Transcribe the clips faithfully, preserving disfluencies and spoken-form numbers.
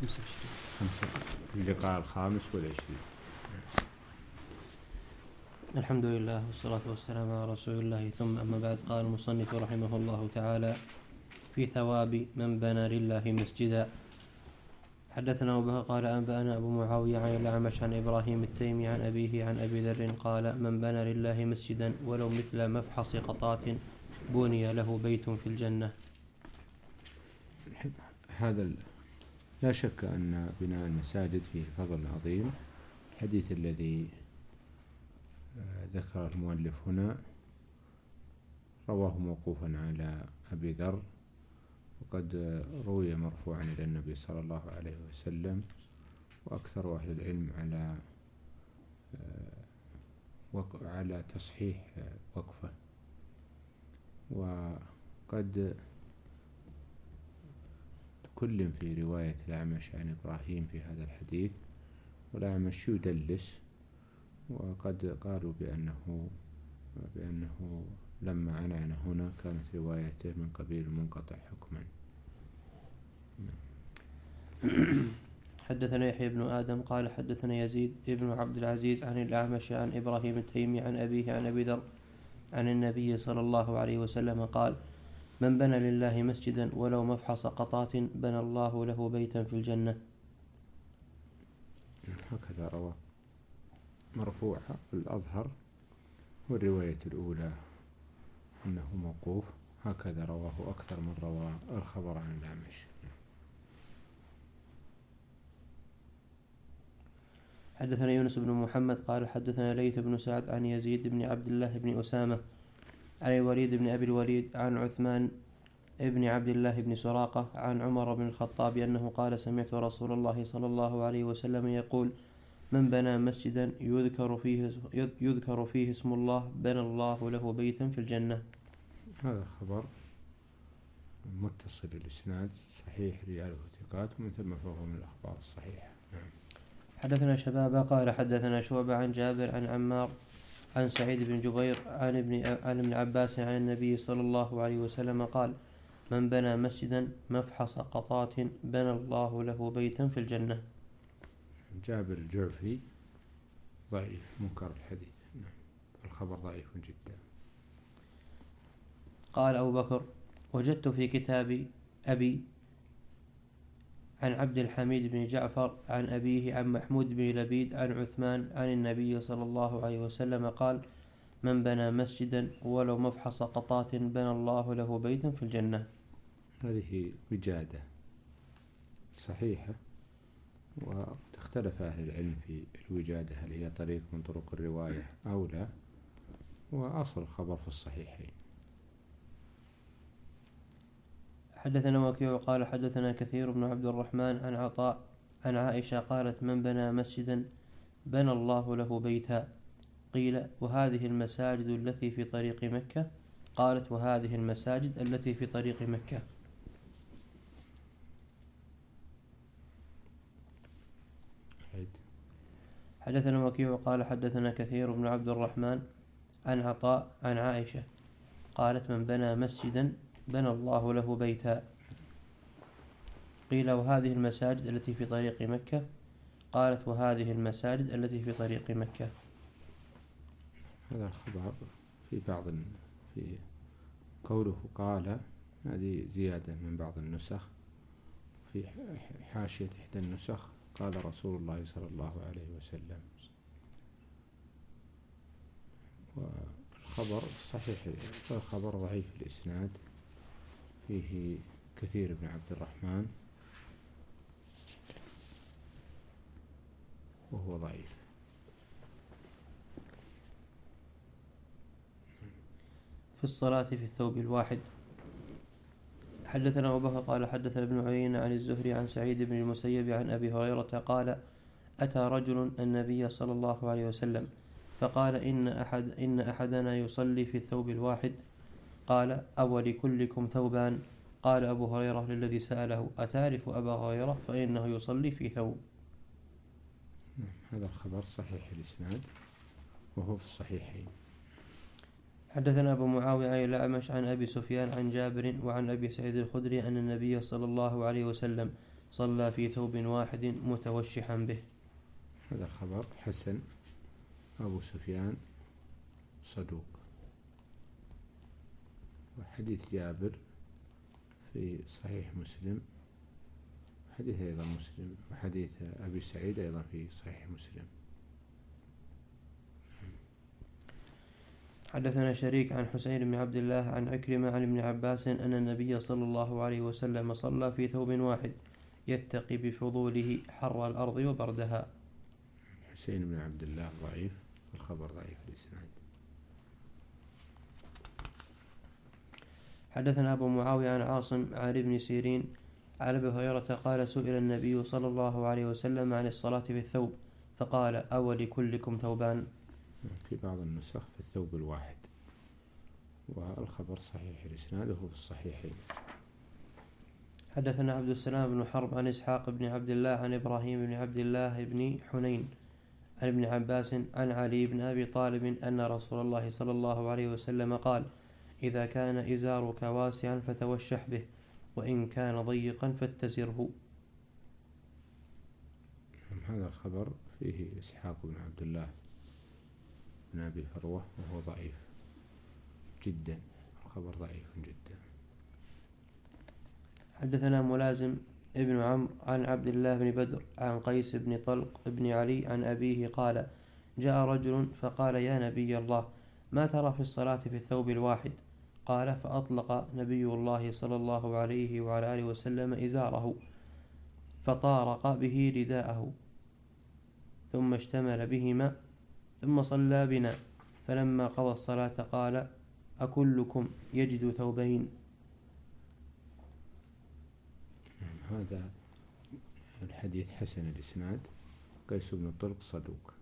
خمسة في اللقاء الخامس والعشرين. الحمد لله والصلاة والسلام على رسول الله، ثم أما بعد. قال المصنف رحمه الله تعالى في ثواب من بنى لله مسجدا. حدثنا أبو بكر قال أنبأنا أبو معاوية عن الأعمش عن إبراهيم التيمي عن أبيه عن أبي ذر قال من بنى لله مسجدا ولو مثل مفحص قطات بني له بيت في الجنة. هذا لا شك أن بناء المساجد فيه فضل عظيم. الحديث الذي ذكر المؤلف هنا رواه موقوفا على أبي ذر، وقد روي مرفوعا إلى النبي صلى الله عليه وسلم، وأكثر أهل العلم على على تصحيح وقفه. وقد كل في رواية الأعمش عن إبراهيم في هذا الحديث، والأعمش يدلس، وقد قالوا بأنه بأنه لما عنعن هنا كانت روايته من قبيل منقطع حكما. حدثنا يحيى بن آدم قال حدثنا يزيد ابن عبد العزيز عن الأعمش عن إبراهيم التيمي عن أبيه عن أبي ذر عن النبي صلى الله عليه وسلم قال من بنى لله مسجدا ولو مفحص قطات بنى الله له بيتا في الجنة. هكذا روى مرفوعا، الأظهر والرواية الأولى أنه موقوف، هكذا رواه أكثر من روى الخبر عن الأعمش. حدثنا يونس بن محمد قال حدثنا ليث بن سعد عن يزيد بن عبد الله بن أسامة عن الوليد بن أبي الوليد عن عثمان ابن عبد الله بن سراقة عن عمر بن الخطاب أنه قال سمعت رسول الله صلى الله عليه وسلم يقول من بنى مسجدا يذكر فيه يذكر فيه اسم الله بنى الله له بيتا في الجنة. هذا الخبر متصل الإسناد صحيح، رجاله ثقات، ومثل ما فهو من الأخبار الصحيحة. نعم. حدثنا شبابة قال حدثنا شعبة عن جابر عن عمار عن سعيد بن جبير عن ابن عن ابن عباس عن النبي صلى الله عليه وسلم قال من بنى مسجدا مفحص قطات بنى الله له بيتا في الجنة. جابر الجعفي ضعيف منكر الحديث. نعم. الخبر ضعيف جدا. قال أبو بكر وجدت في كتاب أبي عن عبد الحميد بن جعفر عن أبيه عن محمود بن لبيد عن عثمان عن النبي صلى الله عليه وسلم قال من بنى مسجدا ولو مفحص قطات بنى الله له بيتا في الجنة. هذه وجادة صحيحة، واختلف أهل العلم في الوجادة هل هي طريق من طرق الرواية أو لا، وأصل الخبر في الصحيحين. حدثنا وكيع قال حدثنا كثير بن عبد الرحمن عن عطاء عن عائشة قالت من بنى مسجدا بنى الله له بيتا. قيل وهذه المساجد التي في طريق مكة؟ قالت وهذه المساجد التي في طريق مكة. حدثنا وكيع قال حدثنا كثير بن عبد الرحمن عن عطاء عن عائشة قالت من بنى مسجدا بنى الله له بيتا. قيل وهذه المساجد التي في طريق مكة؟ قالت وهذه المساجد التي في طريق مكة. هذا الخبر في بعض في قوله قال هذه زيادة من بعض النسخ، في حاشية إحدى النسخ قال رسول الله صلى الله عليه وسلم. والخبر صحيح، الخبر ضعيف الإسناد، فيه كثير بن عبد الرحمن وهو ضعيف. في الصلاة في الثوب الواحد. حدثنا أبو بكر قال حدثنا ابن عيينة عن الزهري عن سعيد بن المسيب عن أبي هريرة قال أتى رجل النبي صلى الله عليه وسلم فقال إن أحد إن أحدنا يصلي في الثوب الواحد. قال أولكلكم ثوبان؟ قال أبو هريرة للذي سأله أتعرف أبا هريرة فإنه يصلي في ثوب. هذا الخبر صحيح الإسناد وهو في الصحيحين. حدثنا أبو معاوية عن الأعمش عن أبي سفيان عن جابر وعن أبي سعيد الخدري أن النبي صلى الله عليه وسلم صلى في ثوب واحد متوشحا به. هذا الخبر حسن. أبو سفيان صدوق. وحديث جابر في صحيح مسلم، حديث أيضا مسلم، وحديث أبي سعيد أيضا في صحيح مسلم. حدثنا شريك عن حسين بن عبد الله عن عكرمة عن ابن عباس أن النبي صلى الله عليه وسلم صلى في ثوب واحد يتقي بفضوله حر الأرض وبردها. حسين بن عبد الله ضعيف، الخبر ضعيف الإسناد. حدثنا أبو معاوية عن عاصم عن ابن سيرين عن أبي هريرة قال سئل النبي صلى الله عليه وسلم عن الصلاة في الثوب فقال أولكلكم ثوبان؟ في بعض النسخ في الثوب الواحد، والخبر صحيح الإسناد وهو في الصحيحين. حدثنا عبد السلام بن حرب عن إسحاق بن عبد الله عن إبراهيم بن عبد الله بن حنين عن ابن عباس عن علي بن أبي طالب أن رسول الله صلى الله عليه وسلم قال إذا كان إزارك واسعا فتوشح به وإن كان ضيقا فاتزره. هذا الخبر فيه إسحاق بن عبد الله بن أبي فروة وهو ضعيف جدا، الخبر ضعيف جدا. حدثنا ملازم ابن عمرو عن عبد الله بن بدر عن قيس بن طلق بن علي عن أبيه قال جاء رجل فقال يا نبي الله ما ترى في الصلاة في الثوب الواحد؟ قال فأطلق نبي الله صلى الله عليه وعلى آله وسلم إزاره فطارق به رداءه ثم اشتمل بهما ثم صلى بنا، فلما قضى الصلاة قال أكلكم يجد ثوبين؟ هذا الحديث حسن الإسناد. قيس بن طلق صدوق.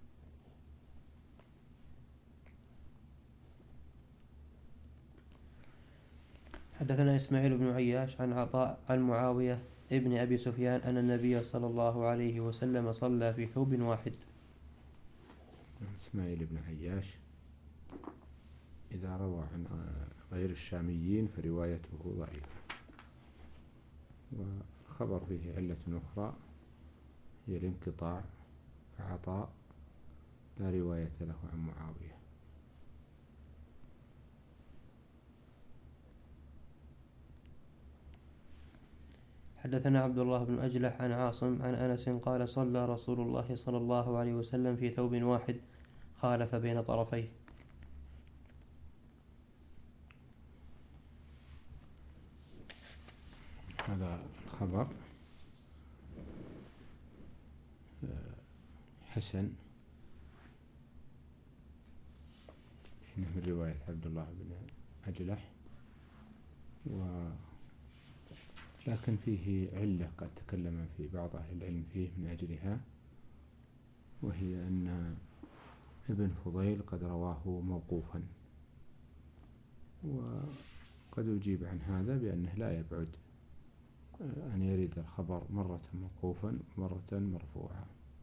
حدثنا إسماعيل بن عياش عن عطاء عن معاوية ابن أبي سفيان أن النبي صلى الله عليه وسلم صلى في ثوب واحد. إسماعيل بن عياش إذا روى عن غير الشاميين فروايته ضعيفة، والخبر فيه علة أخرى هي الانقطاع، فعطاء لا رواية له عن معاوية. حدثنا عبد الله بن أجلح عن عاصم عن أنس قال صلى رسول الله صلى الله عليه وسلم في ثوب واحد خالف بين طرفيه. هذا الخبر حسن من رواية عبد الله بن أجلح، و لكن فيه علة قد تكلم في بعض أهل العلم فيه من أجلها، وهي أن ابن فضيل قد رواه موقوفا، وقد يجيب عن هذا بأنه لا يبعد أن يرد الخبر مرة موقوفا ومرة مرفوعا.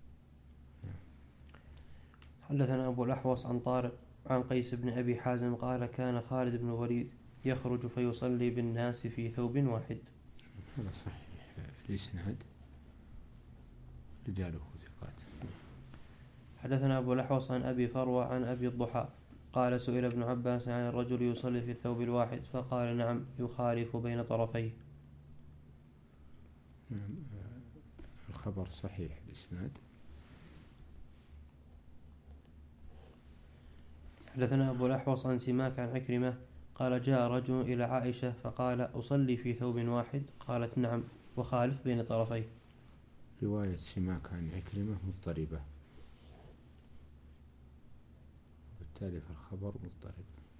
حدثنا أبو الأحوص عن طارق عن قيس بن أبي حازم قال كان خالد بن الوليد يخرج فيصلي بالناس في ثوب واحد. هذا صحيح الإسناد، رجاله ثقات. حدثنا أبو الأحوص عن أبي فروة عن أبي الضحى قال سئل ابن عباس عن الرجل يصلي في الثوب الواحد فقال نعم يخالف بين طرفيه. نعم، الخبر صحيح الإسناد. حدثنا أبو الأحوص عن سماك عن عكرمة قال جاء رجل إلى عائشة فقال أصلي في ثوب واحد؟ قالت نعم وخالف بين طرفيه. رواية سماك عن عكرمة مضطربة، وبالتالي فالخبر مضطرب.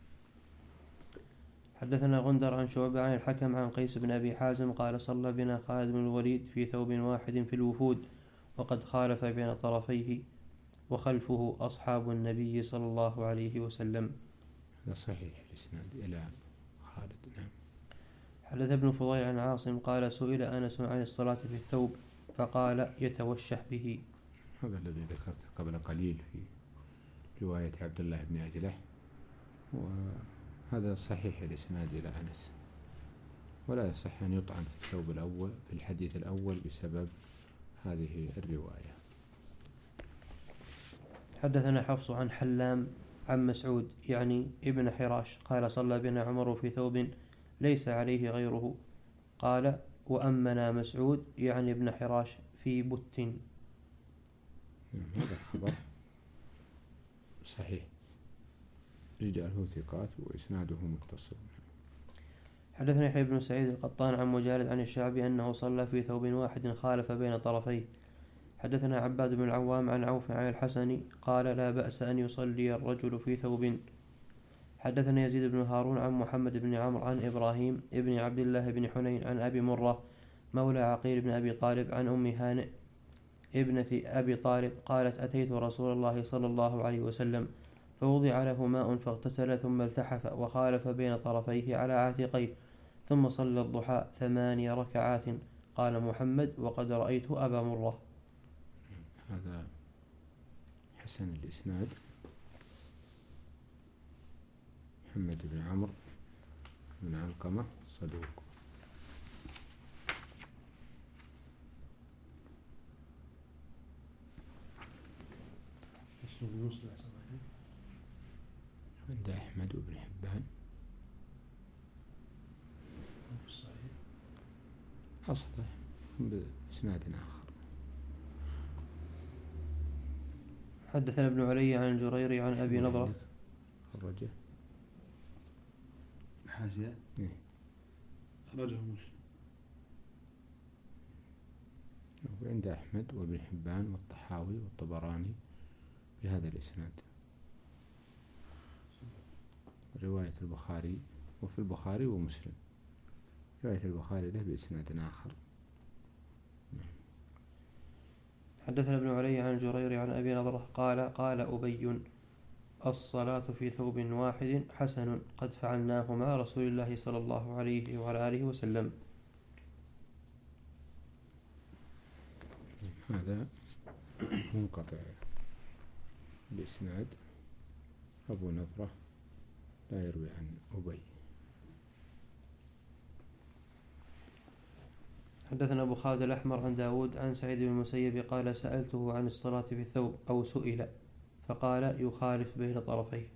حدثنا غندر عن شعبة عن الحكم عن قيس بن أبي حازم قال صلى بنا خالد بن الوليد في ثوب واحد في الوفود وقد خالف بين طرفيه وخلفه أصحاب النبي صلى الله عليه وسلم. هذا صحيح الإسناد إلى خالد. نعم. حدث ابن فضيل عن عاصم قال سئل أنس عن الصلاة في الثوب فقال يتوشح به. هذا الذي ذكرته قبل قليل في رواية عبد الله بن أجلح، وهذا صحيح الإسناد إلى أنس. ولا يصح أن يطعن في الثوب الأول في الحديث الأول بسبب هذه الرواية. حدثنا حفص عن حلام عن مسعود يعني ابن حراش قال صلى بنا عمر في ثوب ليس عليه غيره، قال وأمنا مسعود يعني ابن حراش في بت. هذا الخبر صحيح، رجاله ثقات وإسناده متصل. حدثنا يحيى بن سعيد القطان عن مجالد عن الشعبي أنه صلى في ثوب واحد خالف بين طرفيه. حدثنا عباد بن العوام عن عوف عن الحسن قال لا بأس أن يصلي الرجل في ثوب. حدثنا يزيد بن هارون عن محمد بن عمرو عن إبراهيم ابن عبد الله بن حنين عن أبي مرة مولى عقيل بن أبي طالب عن أم هانئ ابنة أبي طالب قالت أتيت رسول الله صلى الله عليه وسلم فوضع له ماء فاغتسل ثم التحف وخالف بين طرفيه على عاتقيه ثم صلى الضحى ثماني ركعات. قال محمد وقد رأيت أبا مرة. هذا حسن الإسناد، محمد بن عمرو بن علقمة صدوق. عند أحمد وابن حبان أصله بإسناد آخر. حدثنا ابن علي عن الجريري عن أبي نضرة خرجه حاشية خرجه مسلم. وعند أحمد وابن حبان والطحاوي والطبراني بهذا الإسناد. رواية البخاري وفي البخاري ومسلم رواية البخاري له بإسناد آخر. حدثنا ابن علي عن الجريري عن أبي نضرة قال قال أبي الصلاة في ثوب واحد حسن قد فعلناه مع رسول الله صلى الله عليه وعلى آله وسلم. هذا منقطع الإسناد، أبو نضرة لا يروي عن أبي. حدثنا أبو خالد الأحمر عن داود عن سعيد بن المسيب قال سألته عن الصلاة في الثوب أو سئل فقال يخالف بين طرفيه.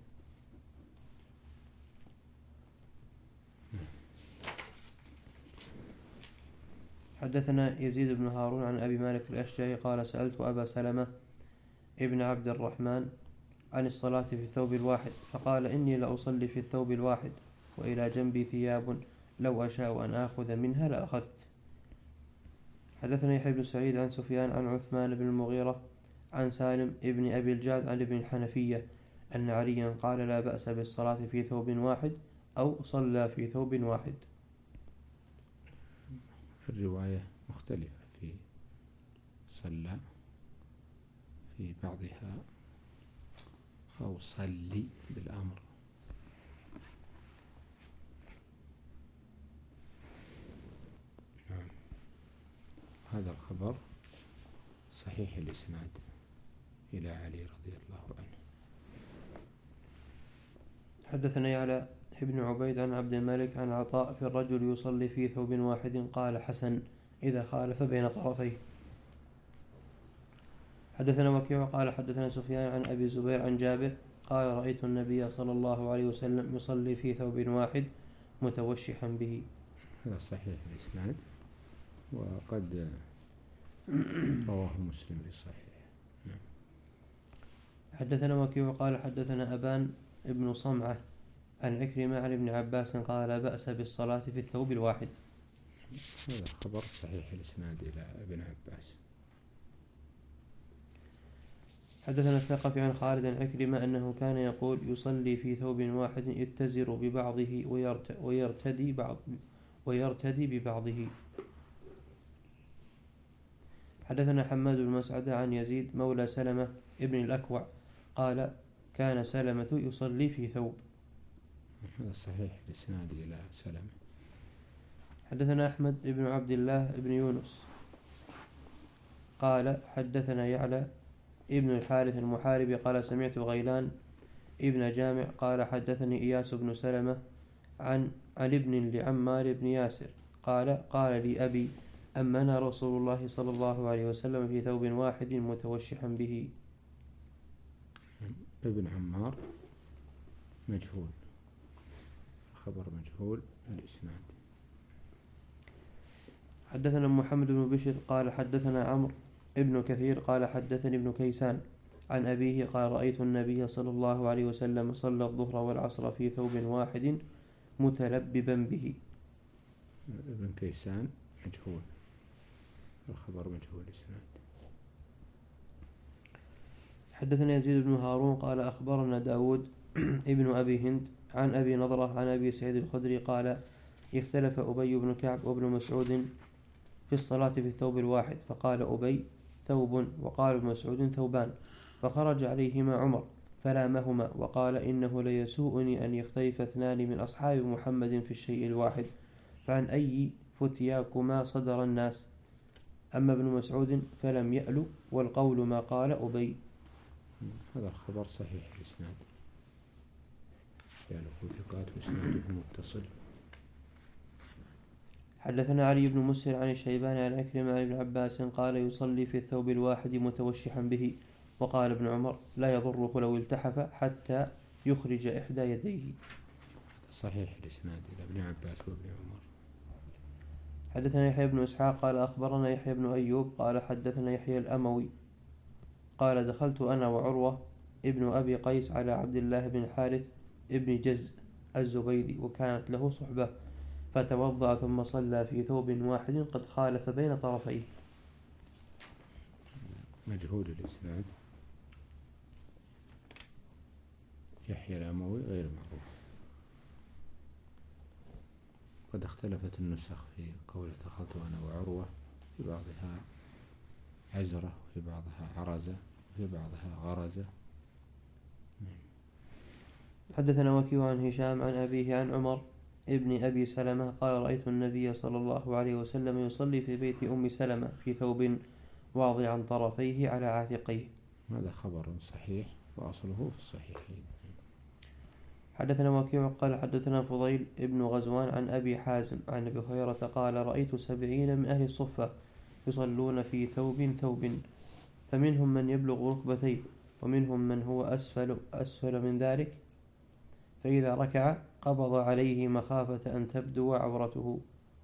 حدثنا يزيد بن هارون عن أبي مالك الأشجعي قال سألت أبا سلمة ابن عبد الرحمن عن الصلاة في الثوب الواحد فقال إني لأصلي في الثوب الواحد وإلى جنبي ثياب لو أشاء أن آخذ منها لأخذت. حدثنا يحيى بن سعيد عن سفيان عن عثمان بن المغيرة عن سالم ابن أبي الجعد عن ابن الحنفية أن عليا قال لا بأس بالصلاة في ثوب واحد أو صلى في ثوب واحد. الرواية مختلفة في صلى في بعضها أو صلي بالأمر. نعم. هذا الخبر صحيح الإسناد إلى علي رضي الله عنه. حدثنا يعلى ابن عبيد عن عبد الملك عن عطاء في الرجل يصلي في ثوب واحد قال حسن إذا خالف بين طرفيه. حدثنا وكيع قال حدثنا سفيان عن أبي زبير عن جابر قال رأيت النبي صلى الله عليه وسلم يصلي في ثوب واحد متوشحا به. هذا صحيح الإسناد وقد رواه مسلم في الصحيح. نعم. حدثنا وكيع قال حدثنا أبان ابن صمعة عن عكرمة عن ابن عباس قال لا بأس بالصلاة في الثوب الواحد. هذا خبر صحيح الإسناد إلى ابن عباس. حدثنا الثقفي عن خالد عن عكرمة أنه كان يقول يصلي في ثوب واحد يتزر ببعضه ويرتدي بعض ويرتدي ببعضه. حدثنا حماد بن مسعدة عن يزيد مولى سلمة ابن الأكوع قال كان سلمة يصلي في ثوب. هذا صحيح الإسناد إلى سلمة. حدثنا أحمد بن عبد الله بن يونس قال حدثنا يعلى ابن الحارث المحاربي قال سمعت غيلان ابن جامع قال حدثني إياس بن سلمة عن عن ابن لعمار بن ياسر قال قال لي أبي أمنا رسول الله صلى الله عليه وسلم في ثوب واحد متوشحا به. ابن عمار مجهول، خبر مجهول الإسناد. حدثنا محمد بن بشر قال حدثنا عمرو ابن كثير قال حدثني ابن كيسان عن أبيه قال رأيت النبي صلى الله عليه وسلم صلى الظهر والعصر في ثوب واحد متلببا به. ابن كيسان مجهول، الخبر مجهول الإسناد. حدثنا يزيد بن هارون قال أخبرنا داود ابن أبي هند عن أبي نضرة عن أبي سعيد الخدري قال اختلف أبي بن كعب وابن مسعود في الصلاة في الثوب الواحد، فقال أبي ثوب وقال ابن مسعود ثوبان، فخرج عليهما عمر فلامهما وقال إنه ليسوءني أن يختلف اثنان من أصحاب محمد في الشيء الواحد، فعن أي فتياكما صدر الناس. أما ابن مسعود فلم يأل والقول ما قال أبي. هذا الخبر صحيح الإسناد، يعني ثقات وإسناده متصل. حدثنا علي بن مسهر عن الشيباني عن عكرمة عن ابن عباس قال يصلي في الثوب الواحد متوشحا به، وقال ابن عمر لا يضره لو التحف حتى يخرج إحدى يديه. صحيح الإسناد إلى ابن عباس وابن عمر. حدثنا يحيى بن إسحاق قال أخبرنا يحيى بن أيوب قال حدثنا يحيى الأموي قال دخلت أنا وعروة ابن أبي قيس على عبد الله بن حارث ابن جز الزبيدي وكانت له صحبة، فتوضأ ثم صلى في ثوب واحد قد خالف بين طرفيه. مجهول الإسناد، يحيى الأموي غير معروف. قد اختلفت النسخ في قول دخلت أنا وعروة، في بعضها عزرة وفي بعضها عرزة وفي بعضها غرزة. حدثنا وكيع عن هشام عن أبيه عن عمر ابن أبي سلمة قال رأيت النبي صلى الله عليه وسلم يصلي في بيت أم سلمة في ثوب واضعا طرفيه على عاتقيه. هذا خبر صحيح وأصله في الصحيحين. حدثنا وكيع قال حدثنا فضيل ابن غزوان عن أبي حازم عن أبي هريرة قال رأيت سبعين من أهل الصفة يصلون في ثوب ثوب، فمنهم من يبلغ ركبتيه ومنهم من هو أسفل, أسفل من ذلك، فإذا ركع قبض عليه مخافة أن تبدو عورته.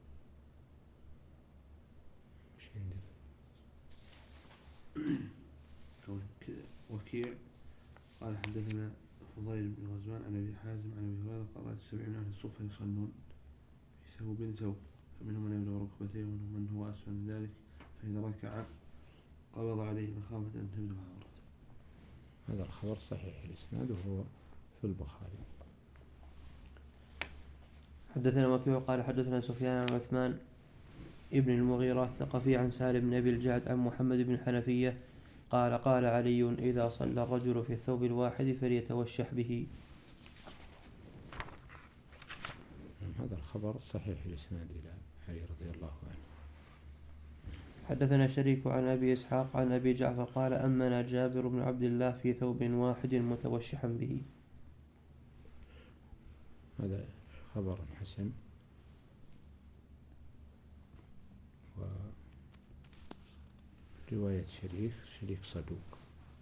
وكيع قال حدثنا فضيل بن غزوان عن أبي حازم عن أبي هريرة قال رأيت سبعين أهل الصفة يصلون في ثوب ثوب، فمنهم من يبلغ ركبتيه ومنهم من هو أسفل من ذلك، فإذا ركع قبض عليه مخافة أن تبدو عورته. هذا الخبر صحيح الإسناد وهو في البخاري. حدثنا وكيع قال حدثنا سفيان عن عثمان ابن المغيرة الثقفي عن سالم بن أبي الجعد عن محمد بن حنفية قال قال علي إذا صلى الرجل في الثوب الواحد فليتوشح به. هذا الخبر صحيح الإسناد إلى علي رضي الله عنه. حدثنا شريك عن أبي إسحاق عن أبي جعفر قال أمنا جابر بن عبد الله في ثوب واحد متوشحا به. هذا خبر حسن، ورواية شريك شريك صدوق.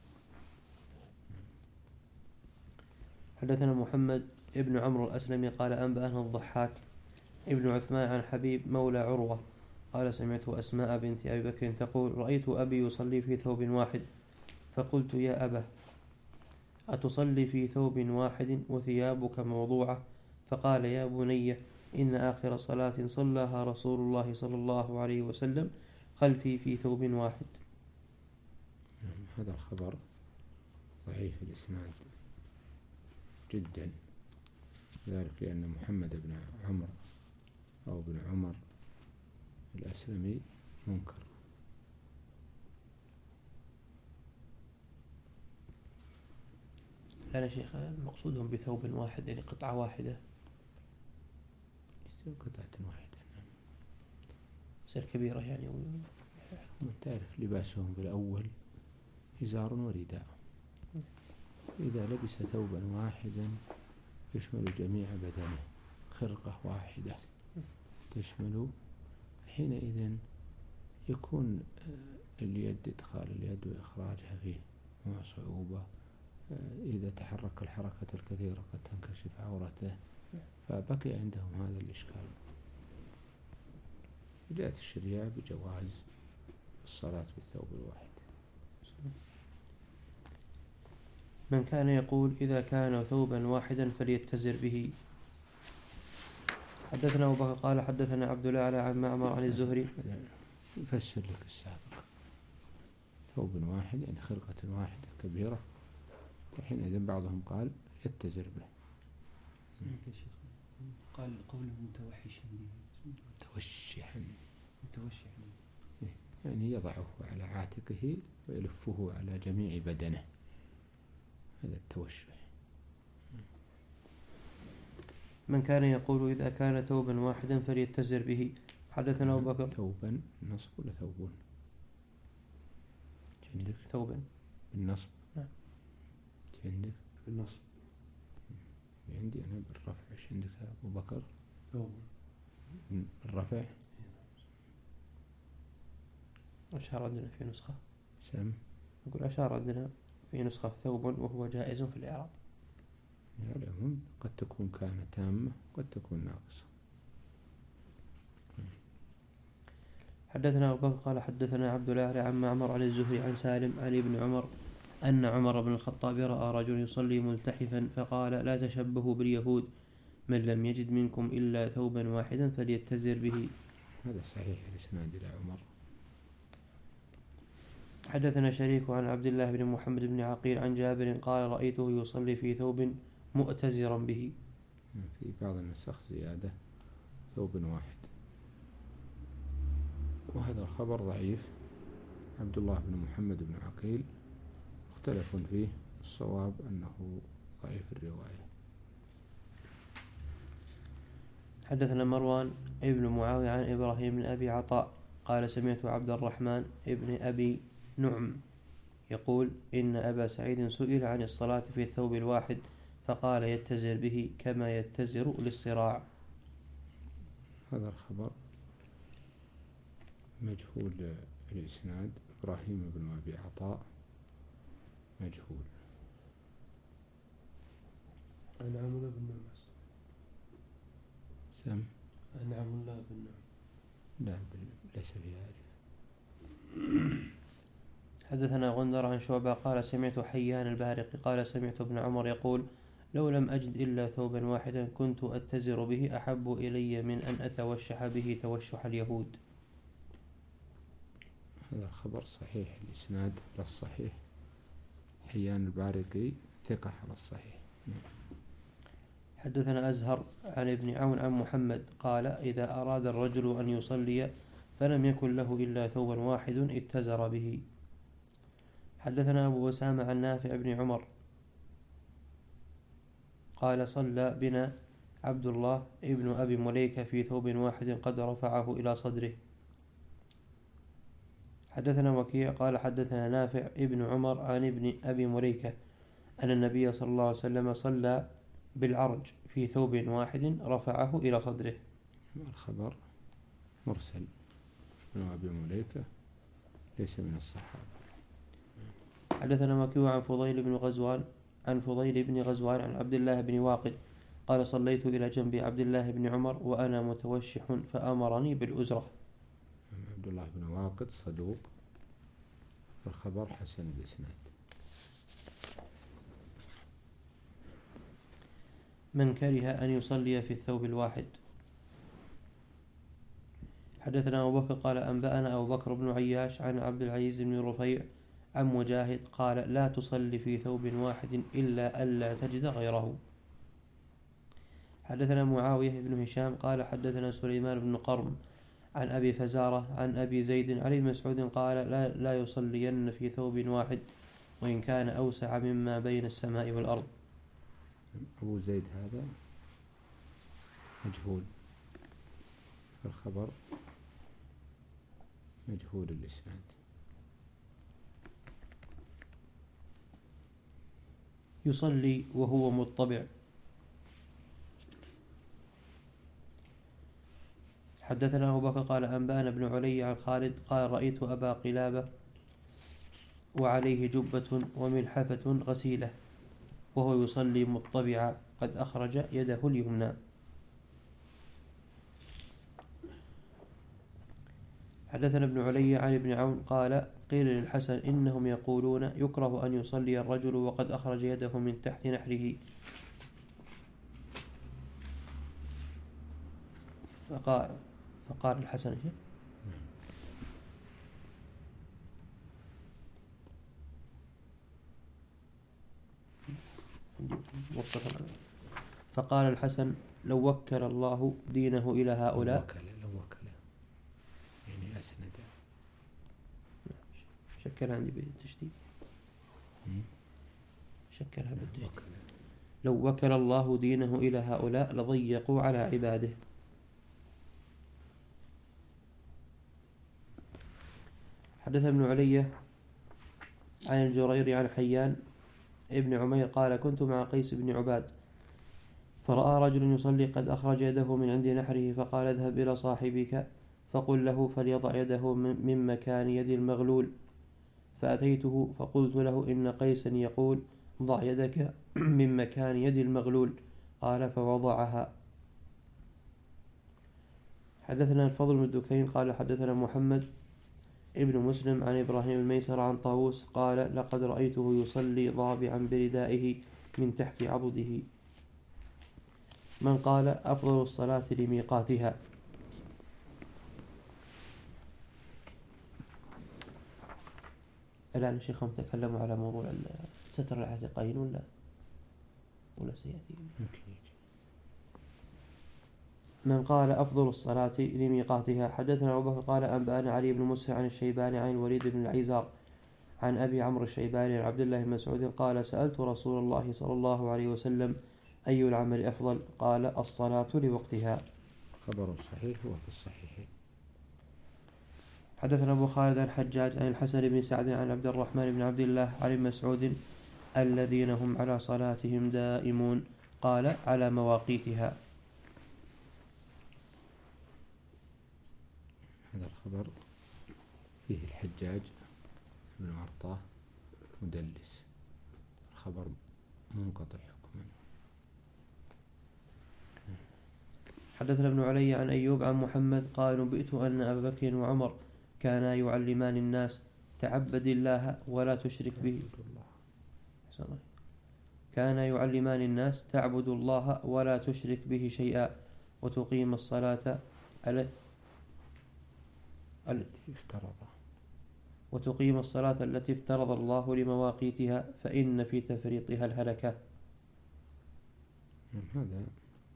حدثنا محمد ابن عمرو الأسلمي قال أنبأنا الضحاك ابن عثمان عن حبيب مولى عروة قال سمعت أسماء بنت أبي بكر تقول رأيت أبي يصلي في ثوب واحد، فقلت يا أبا أتصلي في ثوب واحد وثيابك موضوعة؟ فقال يا بني إن آخر صلاة صلاها رسول الله صلى الله عليه وسلم خلفي في ثوب واحد. هذا الخبر ضعيف الإسناد جدا، ذلك لأن محمد بن عمرو أو بن عمر الأسلمي منكر. لا شيخ مقصودهم بثوب واحد يعني قطعة واحدة، قطعة واحدة سر كبيرة يعني. تعرف لباسهم بالأول إزار ورداء، إذا لبس ثوبا واحدا يشمل جميع بدنه، خرقة واحدة تشمل حينئذ يكون اليد إدخال اليد وإخراجها فيه مع صعوبة. إذا تحرك الحركة الكثيرة قد تنكشف عورته، فبقي عندهم هذا الإشكال. جاءت الشريعة بجواز الصلاة بالثوب الواحد. من كان يقول إذا كان ثوبا واحدا فليتزر به. حدثنا أبو بكر قال حدثنا عبد الأعلى عن معمر عن الزهري. يفسر لك السابق. ثوب واحد يعني خرقة واحدة كبيرة، وحينئذ بعضهم قال يتزر به. قال قوله متوحشا به. متوشحا. متوشحا يعني يضعه على عاتقه ويلفه على جميع بدنه، هذا التوشح. من كان يقول إذا كان ثوبا واحدا فليتزر به. حدثنا أبو بكر. ثوبا نصب ولا ثوبون؟ عندك ثوبا بالنصب. نعم. عندك بالنصب. عندي أنا بالرفع. إيش عندك أبو بكر؟ ثوب بالرفع. أشار عندنا في نسخة. سم. نقول أشار عندنا في نسخة ثوب وهو جائز في الإعراب. يعني العموم قد تكون كانت تامة قد تكون ناقصة. حدثنا أبو بكر قال حدثنا عبد الأعلى عن معمر عن الزهري عن سالم عن ابن عمر أن عمر بن الخطاب رأى رجل يصلي ملتحفا فقال لا تشبهوا باليهود، من لم يجد منكم إلا ثوبا واحدا فليتزر به. هذا صحيح لإسناد إلى عمر. حدثنا شريك عن عبد الله بن محمد بن عقيل عن جابر قال رأيته يصلي في ثوب مؤتزرا به. في بعض النسخ زيادة ثوب واحد، وهذا الخبر ضعيف. عبد الله بن محمد بن عقيل مختلف فيه، الصواب أنه ضعيف الرواية. حدثنا مروان ابن معاوية عن إبراهيم بن أبي عطاء قال سمعت عبد الرحمن ابن أبي نعم يقول إن أبا سعيد سئل عن الصلاة في الثوب الواحد فقال يتزر به كما يتزر للصراع. هذا الخبر مجهول الإسناد. إبراهيم بن أبي عطاء مجهول. أنعم الله بالنعم. سم. أنعم الله بالنعم. لا ليس بيعرف. حدثنا غندر عن شعبة قال سمعت حيان البارقي قال سمعت ابن عمر يقول لو لم أجد إلا ثوبا واحدا كنت أتزر به أحب إلي من أن أتوشح به توشح اليهود. هذا الخبر صحيح الإسناد على الصحيح. حيان البارقي ثقة على الصحيح. حدثنا أزهر عن ابن عون عن محمد قال إذا أراد الرجل أن يصلي فلم يكن له إلا ثوبا واحد اتزر به. حدثنا أبو أسامة عن نافع بن عمر قال صلى بنا عبد الله ابن أبي مليكة في ثوب واحد قد رفعه إلى صدره. حدثنا وكيع قال حدثنا نافع ابن عمر عن ابن أبي مليكة أن النبي صلى الله عليه وسلم صلى بالعرج في ثوب واحد رفعه إلى صدره. الخبر مرسل. ابن أبي مليكة ليس من الصحابة. حدثنا وكيع عن فضيل بن غزوان عن فضيل بن غزوان عن عبد الله بن واقد قال صليت إلى جنب عبد الله بن عمر وأنا متوشح فأمرني بالأزرة. عبد الله بن واقد صدوق. الخبر حسن الإسناد. من كره أن يصلي في الثوب الواحد. حدثنا أبو بكر قال أنبأنا أبو بكر بن عياش عن عبد العزيز بن رفيع عن مجاهد قال لا تصلي في ثوب واحد إلا ألا تجد غيره. حدثنا معاوية بن هشام قال حدثنا سليمان بن قرم عن أبي فزارة عن أبي زيد عن ابن مسعود قال لا, لا يصلين في ثوب واحد وإن كان أوسع مما بين السماء والأرض. أبو زيد هذا مجهول. الخبر مجهول الإسناد. يصلي وهو مضطبع. حدثنا أبو بكر قال أنبأنا بن علي عن خالد قال رأيت أبا قلابة وعليه جبة وملحفة غسيلة وهو يصلي مضطبعا قد أخرج يده اليمنى. حدثنا ابن علي عن ابن عون قال قيل للحسن إنهم يقولون يكره أن يصلي الرجل وقد أخرج يده من تحت نحره، فقال, فقال الحسن فقال الحسن لو وكل الله دينه إلى هؤلاء وكل لو وكل يعني أسند شكل عندي بالتشديد شكلها بالتشديد وكل. لو وكل الله دينه إلى هؤلاء لضيقوا على عباده. حدث ابن علي عن الجرير عن حيان ابن عمير قال كنت مع قيس بن عباد فرأى رجل يصلي قد أخرج يده من عند نحره فقال اذهب إلى صاحبك فقل له فليضع يده من مكان يد المغلول. فأتيته فقلت له إن قيسا يقول ضع يدك من مكان يد المغلول، قال فوضعها. حدثنا الفضل بن الدكين قال حدثنا محمد ابن مسلم عن إبراهيم الميسر عن طاووس قال لقد رأيته يصلي ضابعا بردائه من تحت عضده. من قال أفضل الصلاة لميقاتها. الآن الشيخ تكلموا على موضوع ستر العاتقين ولا ولا سيأتي؟ من قال أفضل الصلاة لميقاتها. حدثنا أبو بكر قال أنبأنا علي بن مسهر عن الشيباني عن الوليد بن العيزار عن أبي عمرو الشيباني عن عبد الله بن مسعود قال سألت رسول الله صلى الله عليه وسلم أي العمل أفضل؟ قال الصلاة لوقتها. خبر صحيح هو في الصحيحين. حدثنا أبو خالد عن حجاج عن الحسن بن سعد عن عبد الرحمن بن عبد الله عن مسعود الذين هم على صلاتهم دائمون قال على مواقيتها. هذا الخبر فيه الحجاج بن عطاه مدلس، الخبر منقطع حكما. حدثنا ابن علي عن أيوب عن محمد قال نبئت أن أبا بكر وعمر كانا يعلمان الناس تعبد الله ولا تشرك به كان يعلمان الناس تعبد الله ولا تشرك به شيئا وتقيم الصلاة التي افترض وتقيم الصلاة التي افترض الله لمواقيتها فإن في تفريطها الهلكة. هذا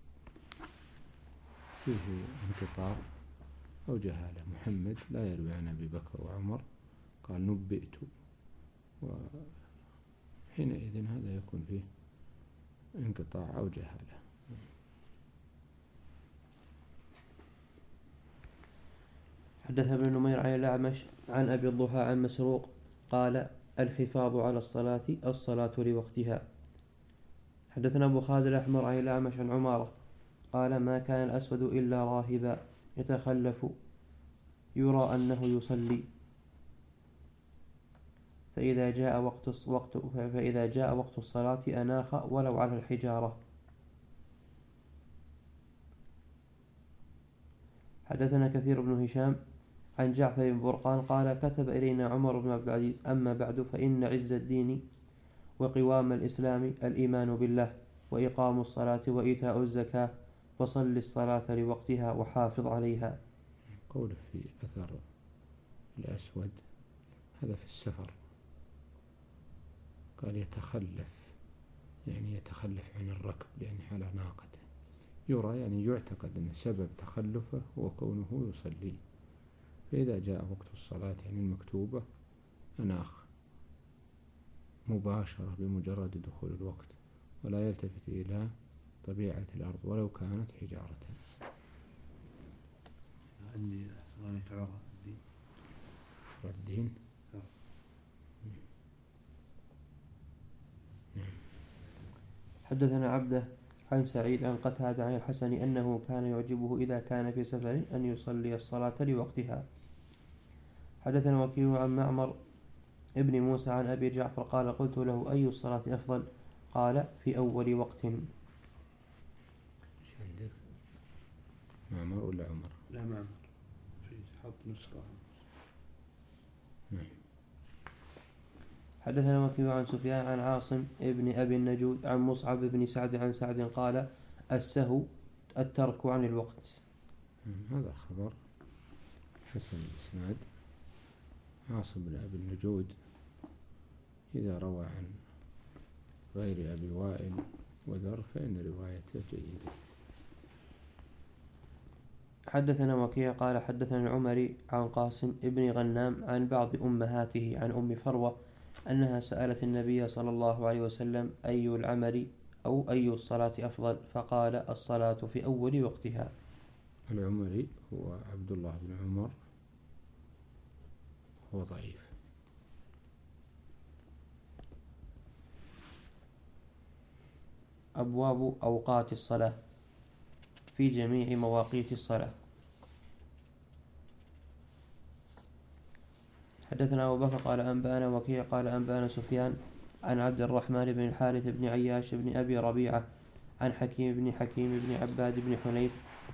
فيه انقطاع أو جهالة. محمد لا يروي عن أبي بكر وعمر قال نبئت، وحينئذ هذا يكون فيه انقطاع أو جهالة. حدث ابن نمير عن الأعمش عن أبي الضحى عن مسروق قال الحفاظ على الصلاة الصلاة لوقتها. حدثنا أبو خالد الأحمر عن الأعمش عن عمارة قال ما كان الأسود إلا راهبا يتخلف يرى أنه يصلي فإذا جاء وقت وقت فإذا جاء وقت الصلاة أناخ ولو على الحجارة. حدثنا كثير بن هشام عن جعفر بن برقان قال كتب إلينا عمر بن عبد العزيز أما بعد فإن عز الدين وقوام الإسلام الإيمان بالله وإقام الصلاة وإيتاء الزكاة فصل الصلاة لوقتها وحافظ عليها. قوله في أثر الأسود هذا في السفر، قال يتخلف يعني يتخلف عن الركب لأن على ناقته، يرى يعني يعتقد أن سبب تخلفه هو كونه يصلي، فإذا جاء وقت الصلاة يعني المكتوبة أناخ مباشرة بمجرد دخول الوقت ولا يلتفت إلى طبيعة الأرض ولو كانت حجارة. عندي أحسن عرى الدين الدين حدثنا عبده عن سعيد عن قتادة عن الحسن أنه كان يعجبه إذا كان في سفر أن يصلي الصلاة لوقتها. حدثنا وكيع عن معمر ابن موسى عن أبي جعفر قال قلت له أي الصلاة أفضل؟ قال في أول وقت. ايش عندك؟ معمر ولا عمر؟ لا معمر في حط نسخة. نعم. حدثنا وكيع عن سفيان عن عاصم ابن أبي النجود عن مصعب بن سعد عن سعد قال السهو الترك عن الوقت. هذا خبر حسن الإسناد. عاصم بن أبي النجود إذا روى عن غير أبي وائل وذر فإن روايته جيدة. حدثنا وكيع قال حدثنا العمري عن قاسم ابن غنام عن بعض أمهاته عن أم فروة أنها سألت النبي صلى الله عليه وسلم أي العمل أو أي الصلاة أفضل؟ فقال الصلاة في أول وقتها. العمري هو عبد الله بن عمر، هو ضعيف. أبواب أوقات الصلاة في جميع مواقيت الصلاة. حدثنا أبو بكر قال أنبأنا وكيع قال أنبأنا سفيان عن عبد الرحمن بن الحارث بن عياش بن أبي ربيعة عن حكيم بن حكيم بن عباد بن حنيف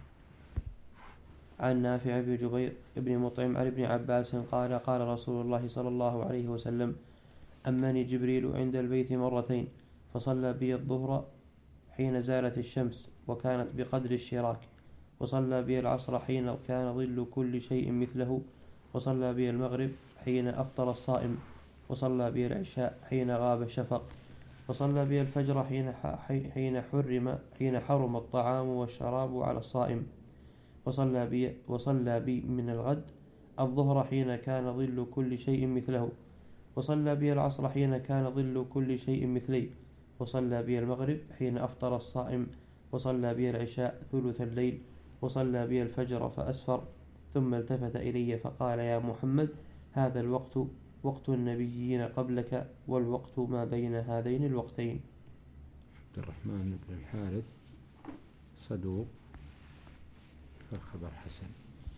عن نافع بن جبير بن مطعم عن ابن عباس قال قال رسول الله صلى الله عليه وسلم أمني جبريل عند البيت مرتين فصلى بي الظهر حين زالت الشمس وكانت بقدر الشراك، وصلى بي العصر حين كان ظل كل شيء مثله، وصلى بي المغرب حين أفطر الصائم، وصلى بي العشاء حين غاب الشفق، وصلى بي الفجر حين حين حرم حين حرم الطعام والشراب على الصائم، وصلى بي وصلى بي من الغد الظهر حين كان ظل كل شيء مثله، وصلى بي العصر حين كان ظل كل شيء مثلي، وصلى بي المغرب حين أفطر الصائم، وصلى بي العشاء ثلث الليل، وصلى بي الفجر فأسفر، ثم التفت إلي فقال يا محمد هذا الوقت وقت النبيين قبلك والوقت ما بين هذين الوقتين. عبد الرحمن بن الحارث صدوق فالخبر حسن.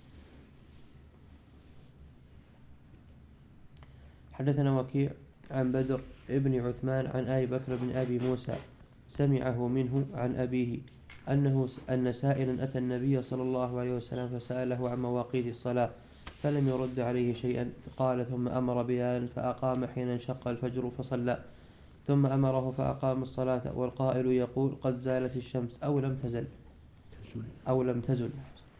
حدثنا وكيع عن بدر ابن عثمان عن أبي بكر بن أبي موسى سمعه منه عن أبيه أنه أن سائلا أتى النبي صلى الله عليه وسلم فسأله عن مواقيت الصلاة فلم يرد عليه شيئا، قال ثم أمر بلال فأقام حين انشق الفجر فصلى، ثم أمره فأقام الصلاة والقائل يقول قد زالت الشمس أو لم تزل أو لم تزل،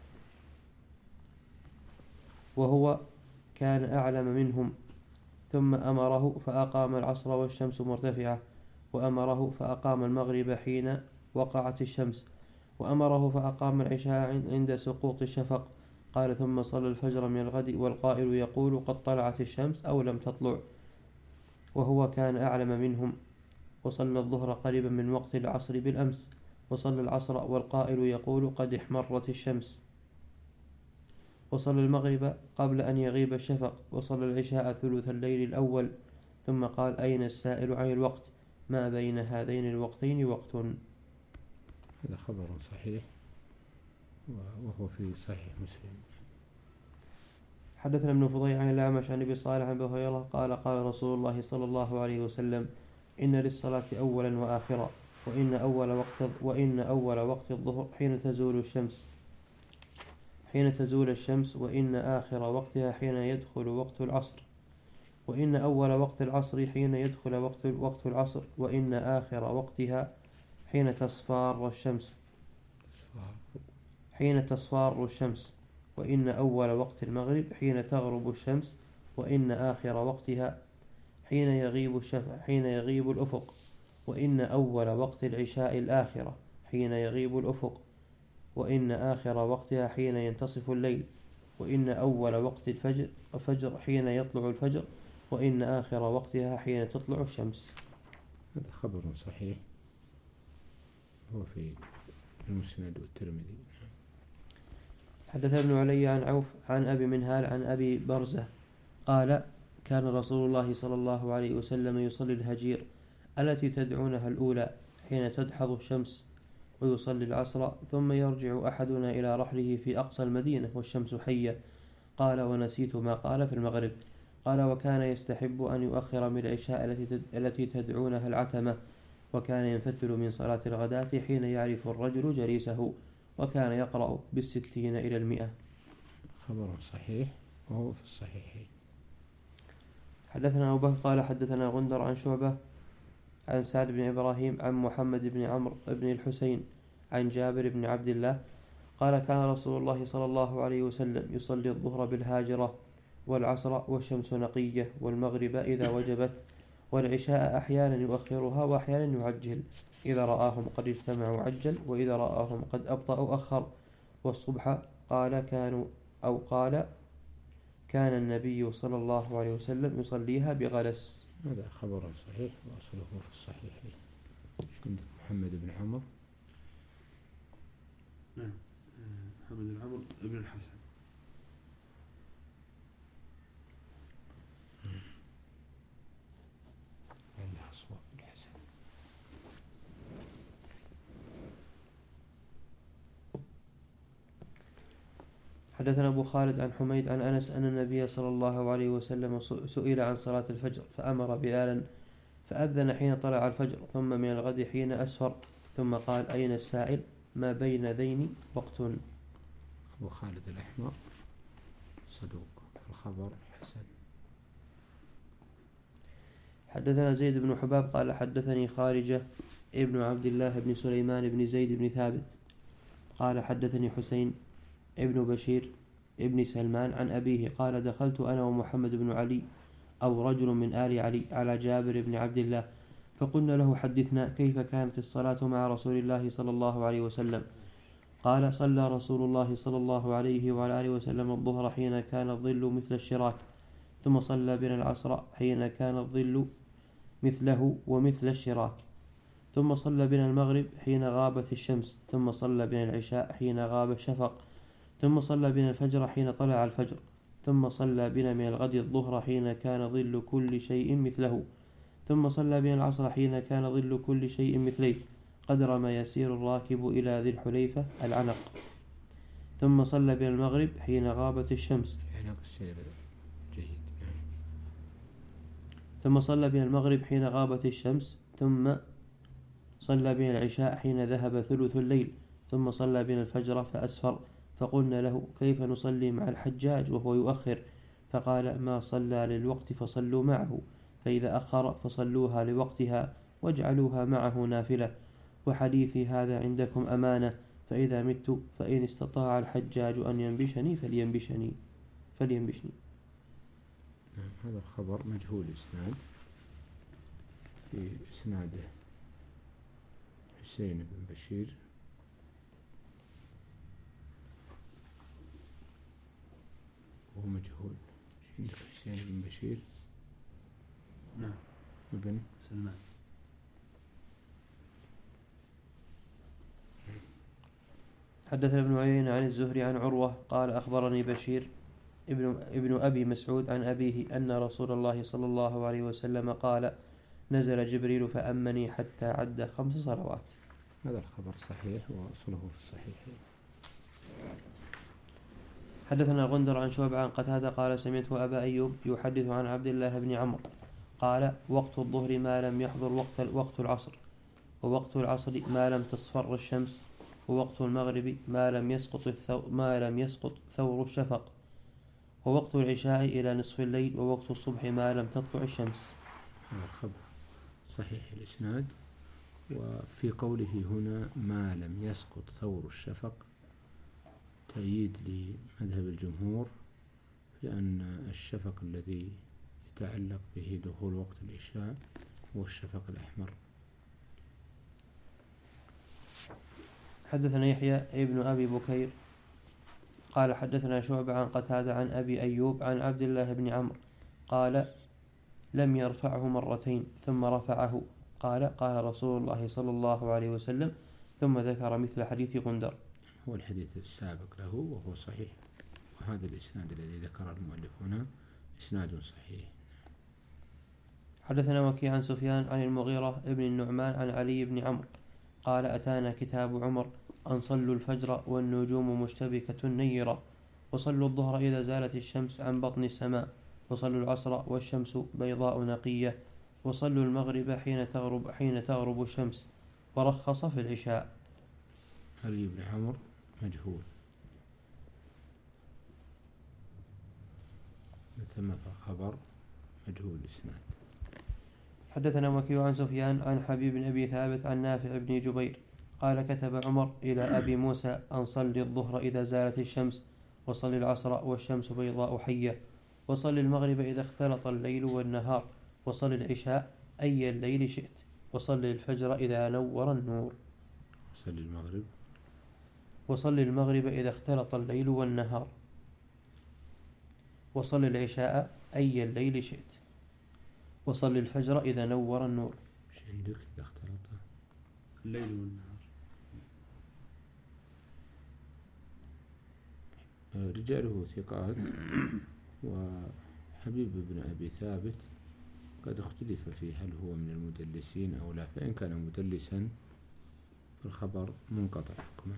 وهو كان أعلم منهم، ثم أمره فأقام العصر والشمس مرتفعة، وأمره فأقام المغرب حين وقعت الشمس، وأمره فأقام العشاء عند سقوط الشفق، قال ثم صلى الفجر من الغد والقائل يقول قد طلعت الشمس أو لم تطلع، وهو كان أعلم منهم، وصلى الظهر قريبا من وقت العصر بالأمس، وصلى العصر والقائل يقول قد احمرت الشمس، وصلى المغرب قبل أن يغيب الشفق، وصلى العشاء ثلث الليل الأول، ثم قال أين السائل عن الوقت؟ ما بين هذين الوقتين وقت. هذا خبر صحيح وهو في صحيح مسلم. حدثنا ابن فضيل عن الأعمش عن أبي صالح عن أبي هريرة قال قال رسول الله صلى الله عليه وسلم إن للصلاة أولا وآخرا، وإن أول وقت وإن أول وقت الظهر حين تزول الشمس حين تزول الشمس وإن آخر وقتها حين يدخل وقت العصر، وإن أول وقت العصر حين يدخل وقت وقت العصر، وإن آخر وقتها حين تصفار الشمس حين تصفار الشمس، وإن أول وقت المغرب حين تغرب الشمس، وإن آخر وقتها حين يغيب الشفق حين يغيب الأفق، وإن أول وقت العشاء الآخرة حين يغيب الأفق، وإن آخر وقتها حين ينتصف الليل، وإن أول وقت الفجر الفجر حين يطلع الفجر، وإن آخر وقتها حين تطلع الشمس. هذا خبر صحيح هو في المسند والترمذي. حدث ابن علي عن عوف عن أبي منهال عن أبي برزة قال كان رسول الله صلى الله عليه وسلم يصلي الهجير التي تدعونها الأولى حين تدحض الشمس ويصلي العصر ثم يرجع أحدنا إلى رحله في أقصى المدينة والشمس حية. قال ونسيت ما قال في المغرب. قال وكان يستحب أن يؤخر من العشاء التي تدعونها العتمة، وكان ينفتل من صلاة الغداة حين يعرف الرجل جليسه، وكان يقرأ بالستين إلى المئة. خبر صحيح وهو في الصحيحين. حدثنا أبو بكر قال حدثنا غندر عن شعبة عن سعد بن إبراهيم عن محمد بن عمرو بن الحسين عن جابر بن عبد الله قال كان رسول الله صلى الله عليه وسلم يصلي الظهر بالهاجرة والعصر والشمس نقية والمغرب إذا وجبت والعشاء أحيانا يؤخرها وأحيانا يعجل، إذا رآهم قد اجتمعوا عجل وإذا رآهم قد أبطأوا أخر. والصبح قال كانوا أو قال كان النبي صلى الله عليه وسلم يصليها بغلس. هذا خبر صحيح وأصله في الصحيحين. عندك محمد بن عمرو. نعم محمد بن عمرو بن الحسن. عندها صواب الحسن. حدثنا أبو خالد عن حميد عن أنس أن النبي صلى الله عليه وسلم سئل عن صلاة الفجر فأمر بلالا فأذن حين طلع الفجر ثم من الغد حين أسفر، ثم قال أين السائل؟ ما بين ذين وقت. أبو خالد الأحمر صدوق، الخبر حسن. حدثنا زيد بن حباب قال حدثني خارجة ابن عبد الله بن سليمان بن زيد بن ثابت قال حدثني حسين ابن بشير ابن سلمان عن أبيه قال دخلت أنا ومحمد بن علي أو رجل من آل علي على جابر بن عبد الله فقلنا له حدثنا كيف كانت الصلاة مع رسول الله صلى الله عليه وسلم. قال صلى رسول الله صلى الله عليه وعلى آله وسلم الظهر حين كان الظل مثل الشراك، ثم صلى بنا العصر حين كان الظل مثله ومثل الشراك، ثم صلى بنا المغرب حين غابت الشمس، ثم صلى بنا العشاء حين غاب الشفق، ثم صلى بنا الفجر حين طلع الفجر، ثم صلى بنا من الغد الظهر حين كان ظل كل شيء مثله، ثم صلى بنا العصر حين كان ظل كل شيء مثليه قدر ما يسير الراكب إلى ذي الحليفة العنق، ثم صلى بنا المغرب حين غابت الشمس العنق السير جيد. ثم صلى بنا المغرب حين غابت الشمس، ثم صلى بنا العشاء حين ذهب ثلث الليل، ثم صلى بنا الفجر فأسفر، فقلنا له كيف نصلي مع الحجاج وهو يؤخر؟ فقال ما صلى للوقت فصلوا معه، فإذا أخر فصلوها لوقتها واجعلوها معه نافلة، وحديثي هذا عندكم أمانة، فإذا مت فإن استطاع الحجاج أن ينبشني فلينبشني فلينبشني. نعم هذا الخبر مجهول إسناد، في إسناده حسين بن بشير وهو مجهول. عندك حسين بن بشير؟ نعم ابن سلمان. حدثنا ابن عيينة عن الزهري عن عروة قال أخبرني بشير ابن, ابن أبي مسعود عن أبيه أن رسول الله صلى الله عليه وسلم قال نزل جبريل فأمني حتى عد خمس صلوات. هذا الخبر صحيح وأصله في الصحيحين. حدثنا غندر عن شعبة عن قتادة قال سمعت أبا أيوب يحدث عن عبد الله بن عمرو قال وقت الظهر ما لم يحضر وقت, وقت العصر، ووقت العصر ما لم تصفر الشمس، ووقت المغرب ما لم يسقط الثو ما لم يسقط ثور الشفق، ووقت العشاء إلى نصف الليل، ووقت الصبح ما لم تطلع الشمس. هذا الخبر صحيح الإسناد. وفي قوله هنا ما لم يسقط ثور الشفق تأييد لمذهب الجمهور في أن الشفق الذي يتعلق به دخول وقت العشاء هو الشفق الأحمر. حدثنا يحيى ابن أبي بكير قال حدثنا شعبة عن قتادة عن أبي أيوب عن عبد الله بن عمرو قال لم يرفعه مرتين ثم رفعه قال قال رسول الله صلى الله عليه وسلم، ثم ذكر مثل حديث غندر. هو الحديث السابق له وهو صحيح، وهذا الإسناد الذي ذكر المؤلف هنا إسناد صحيح. حدثنا وكيع عن سفيان عن المغيرة ابن النعمان عن علي بن عمرو قال أتانا كتاب عمر أن صلوا الفجر والنجوم مشتبكة نيرة، وصلوا الظهر إذا زالت الشمس عن بطن السماء، وصلوا العصر والشمس بيضاء نقية، وصلوا المغرب حين تغرب حين تغرب الشمس، ورخص في العشاء. علي بن عمرو مجهول، ثم الخبر مجهول الإسناد. حدثنا وكيع عن سفيان عن حبيب بن أبي ثابت عن نافع بن جبير قال كتب عمر إلى أبي موسى أن صل الظهر إذا زالت الشمس، وصل العصر والشمس بيضاء حية، وصل المغرب إذا اختلط الليل والنهار، وصل العشاء أي الليل شئت، وصل الفجر إذا نور النور. وصل المغرب وصل المغرب إذا اختلط الليل والنهار، وصل العشاء أي الليل شئت، وصل الفجر إذا نور النور. ايش عندك إذا اختلط؟ الليل والنهار. رجاله ثقات، وحبيب بن أبي ثابت قد اختلف فيه هل هو من المدلسين أو لا، فإن كان مدلسا فالخبر منقطع حكما.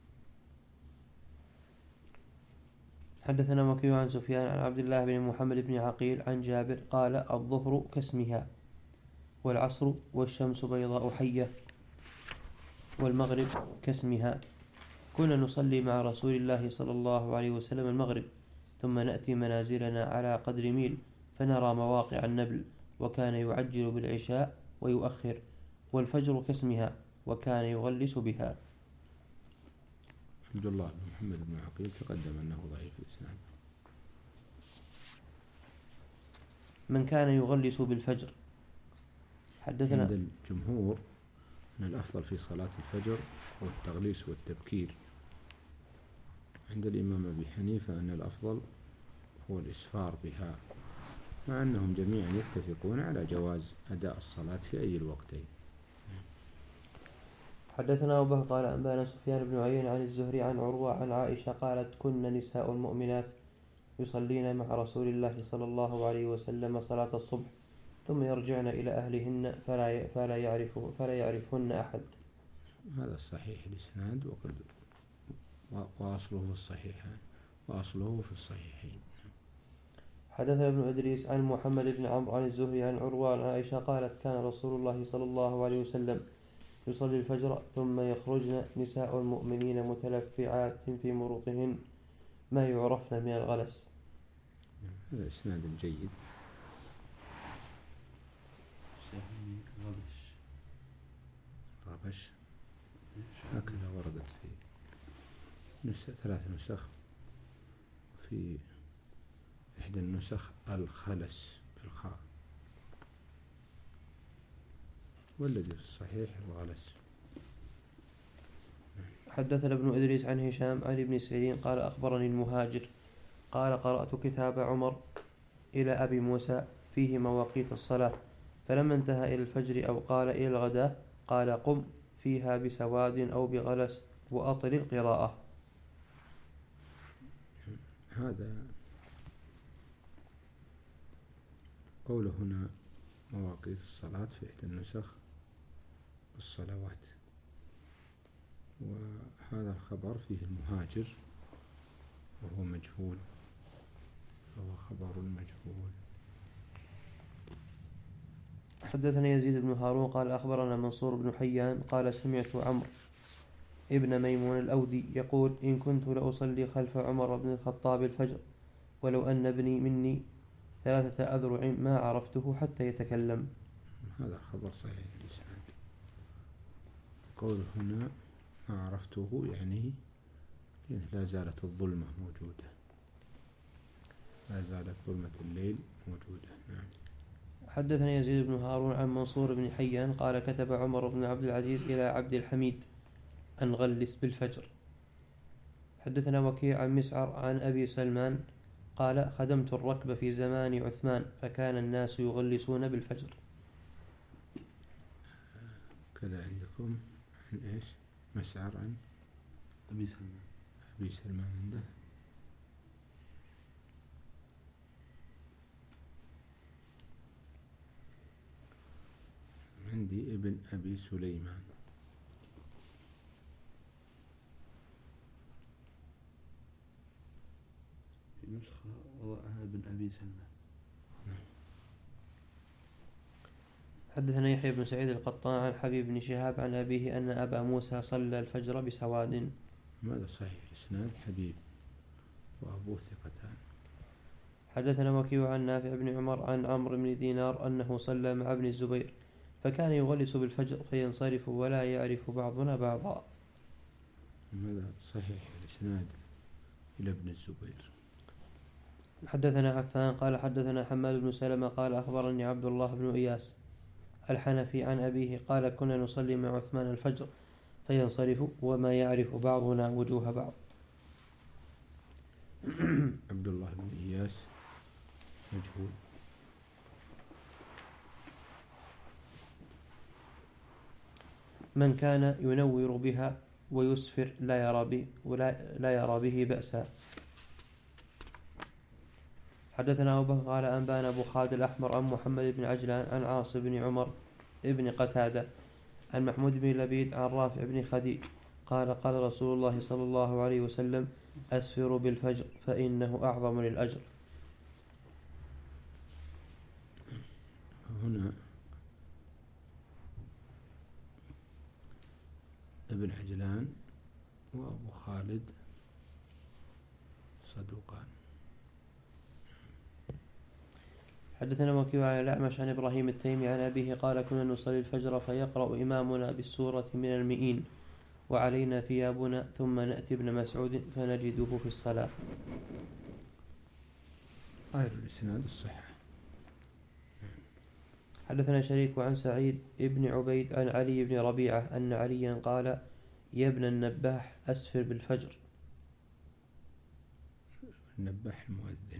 حدثنا وكيع عن سفيان عن عبد الله بن محمد بن عقيل عن جابر قال الظهر كاسمها، والعصر والشمس بيضاء حية، والمغرب كاسمها. كنا نصلي مع رسول الله صلى الله عليه وسلم المغرب، ثم نأتي منازلنا على قدر ميل فنرى مواقع النبل، وكان يعجل بالعشاء ويؤخر، والفجر كاسمها، وكان يغلس بها. عبد الله بن محمد بن عقيل تقدم أنه ضعيف الإسناد. من كان يغلس بالفجر. حدثنا عند الجمهور أن الأفضل في صلاة الفجر هو التغليس والتبكير. عند الإمام أبي حنيفة أن الأفضل هو الإسفار بها، مع أنهم جميعا يتفقون على جواز أداء الصلاة في أي الوقتين. حدثنا أبو بكر قال أنبانا سفيان بن عيينة عن الزهري عن عروة عن عائشة قالت كن نساء المؤمنات يصلين مع رسول الله صلى الله عليه وسلم صلاة الصبح، ثم يرجعن إلى أهلهن فلا فلا يعرف فلا يعرفهن أحد. هذا صحيح الإسناد، وقد وأصله في الصحيحين وأصله في الصحيحين. حدثنا ابن إدريس عن محمد بن عمرو عن الزهري عن عروة عن عائشة قالت كان رسول الله صلى الله عليه وسلم يصلي الفجر ثم يخرجن نساء المؤمنين متلفعات في مروطهن ما يعرفن من الغلس. هذا إسناد جيد. غبش غبش هكذا وردت في نسخ ثلاث نسخ، في إحدى النسخ الخلس بالخاء، والذي في الصحيح الغلس. حدثنا ابن إدريس عن هشام عن ابن سيرين قال أخبرني المهاجر قال قرأت كتاب عمر إلى أبي موسى فيه مواقيت الصلاة، فلما انتهى إلى الفجر أو قال إلى الغداء قال قم فيها بسواد أو بغلس وأطل القراءة. هذا قوله هنا مواقيت الصلاة في إحدى النسخ الصلوات، وهذا الخبر فيه المهاجر وهو مجهول، فهو خبر مجهول. حدثنا يزيد بن هارون قال أخبرنا منصور بن حيان قال سمعت عمرو ابن ميمون الأودي يقول إن كنت لأصلي خلف عمر بن الخطاب الفجر ولو أن ابني مني ثلاثة أذرع ما عرفته حتى يتكلم. هذا خبر صحيح الإسناد. قول هنا ما عرفته يعني لا زالت الظلمة موجودة، لا زالت ظلمة الليل موجودة. نعم. حدثنا يزيد بن هارون عن منصور بن حيان قال كتب عمر بن عبد العزيز إلى عبد الحميد أن غلس بالفجر. حدثنا وكيع عن مسعر عن أبي سلمان قال خدمت الركب في زمان عثمان فكان الناس يغلسون بالفجر. كذا عندكم عن إيش؟ مسعر عن أبي سلمان. أبي سلمان عنده عندي ابن أبي سليمان. نسخة وضعها ابن أبي سلمة. حدثنا يحيى بن سعيد القطان عن حبيب بن شهاب عن أبيه أن أبا موسى صلى الفجر بسواد. ماذا صحيح إسناد حبيب وأبوه ثقتان. حدثنا وكيع عن نافع بن عمر عن عمرو بن دينار أنه صلى مع ابن الزبير فكان يغلس بالفجر فينصرف ولا يعرف بعضنا بعضا. ماذا صحيح الإسناد إلى ابن الزبير. حدثنا عفان قال حدثنا حماد بن سلمة قال أخبرني عبد الله بن إياس الحنفي عن أبيه قال كنا نصلي مع عثمان الفجر فينصرف وما يعرف بعضنا وجوه بعض. عبد الله بن إياس مجهول. من كان ينور بها ويسفر لا يرى به ولا لا يرى به بأسا. حدثنا أبو بكر قال أنبانا أبو خالد الأحمر عن محمد بن عجلان عن عاص بن عمر ابن قتادة عن محمود بن لبيد عن رافع بن خديج قال قال رسول الله صلى الله عليه وسلم أسفروا بالفجر فإنه أعظم للأجر. هنا ابن عجلان وأبو خالد صدوقان. حدثنا وكيع عن الأعمش عن إبراهيم التيمي عن أبيه قال كنا نصلي الفجر فيقرأ إمامنا بالسورة من المئين وعلينا ثيابنا ثم نأتي ابن مسعود فنجده في الصلاة. غير الإسناد الصحة. حدثنا شريك عن سعيد ابن عبيد عن علي بن ربيعة أن عليا قال يا ابن النباح أسفر بالفجر. النباح المؤذن.